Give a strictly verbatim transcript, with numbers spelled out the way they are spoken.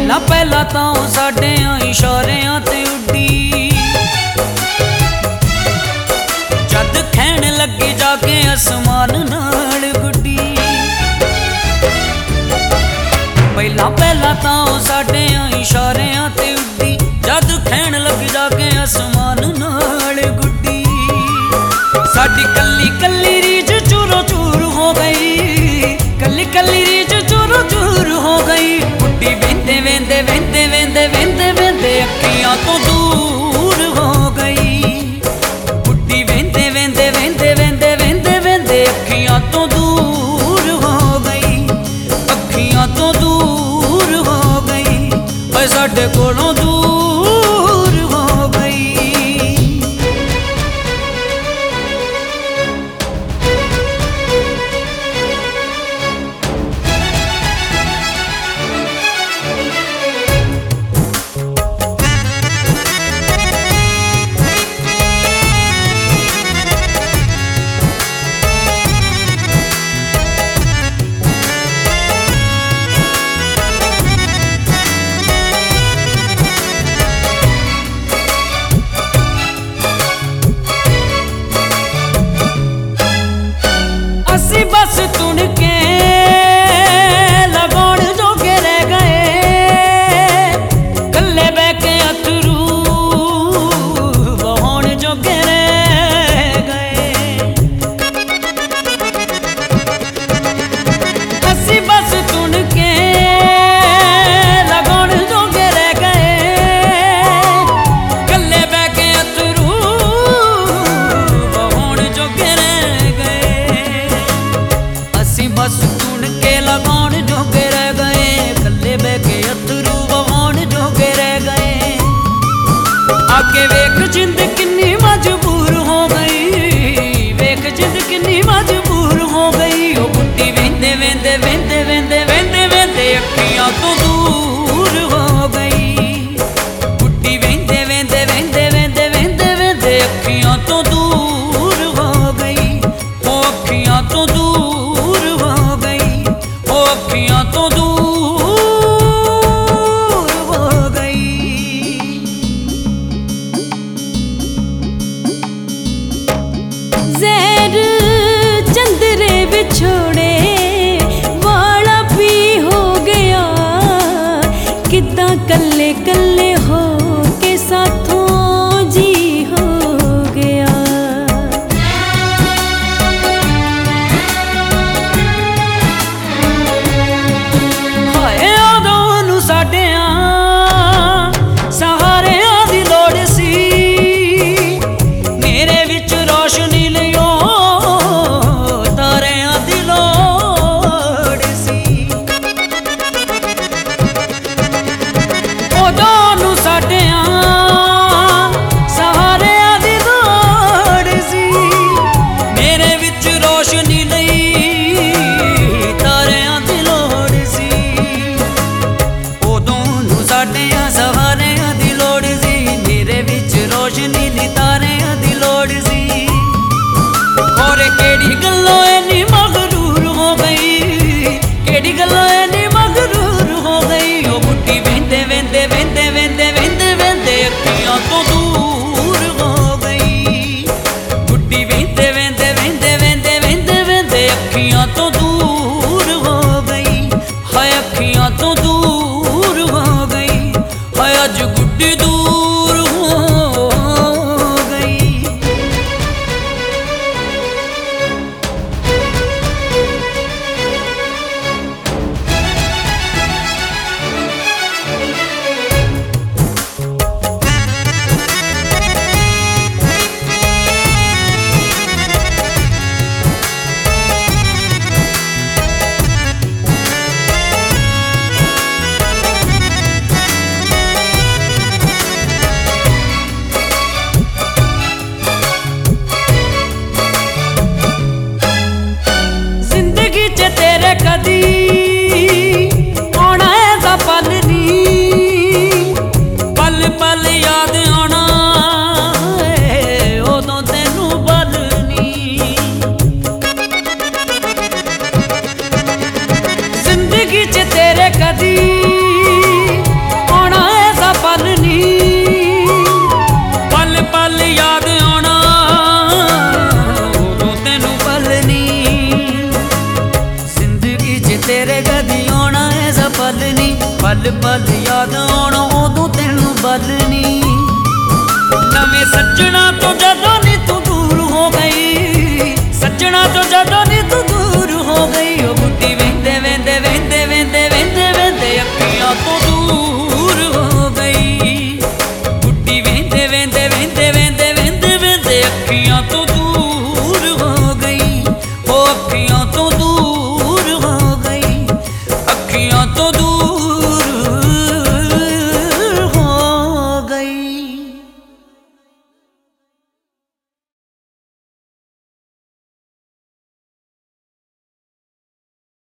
पहला पहला तां साडियां इशारियां ते उड्डी, जद खैण लगे जाके आसमान नाल गुड्डी। पहला पहला तां साडियां इशारियां ते उड्डी, जद खैण लग जाके आसमान नाल गुड्डी। साडी कल्ली कल्ली रीझ चूरो चूर हो गई, कल्ली कल्ली रीझ चूरो चूर हो गई। बुड्ढी वेंदे वेंदे वेंदे वेंदे वेंदे वेंदे अखियां तो दूर हो गई। बुड्ढी वेंदे वेंदे वेंदे वेंदे वेंदे वेंदे अखियां तो दूर हो गई, अखियां तो दूर हो गई, ओए साडे कोलों दूर हो गई। बस तुन के लगाउण जोगे रह गए, कल्ले बह के अथरू बहाउण जोगे रह गए। असी बस तुन के लगाउण जोगे रह गए, कल्ले बह के अथरू बहाउण जोगे रह गए। बस तुन के लगाउण जोगे रह गए, कल्ले बह के अथरू बहाउण जोगे रह गए। आगे वेख जिंद किन्नी मजबूर हो गई, वेख जिंद किन्नी मजबूर हो गई। ओ बुड्ढी वेंदे वेंदे वेंदे वेंदे वेंदे वेंदे अखियां तो दूर हो गई। बुड्ढी वेंदे वेंदे वेंदे वेंदे वेंदे वेंदे अखियां तो दूर हो गई, ओ अखियां तो दूर हो गई, ओ अखियां तो दूर हो गई। ज़हर चंदरे बिछोड़ पल पल याद आउण उदों तैनूं बलनी। नवें सज्जणा तो जदों नी तू दूर हो गई, सज्जणा तो जदों नी तू दूर हो गई। ओ बुढ़ी वेंदे वेंदे वेंदे वेंदे वेंदे वेंदे अखियां तो दूर हो गई। बुढ़ी वेंदे वेंदे वेंदे वेंदे वेंदे वेंदे अखियां तो दूर हो गई। ओ अखियां तो दूर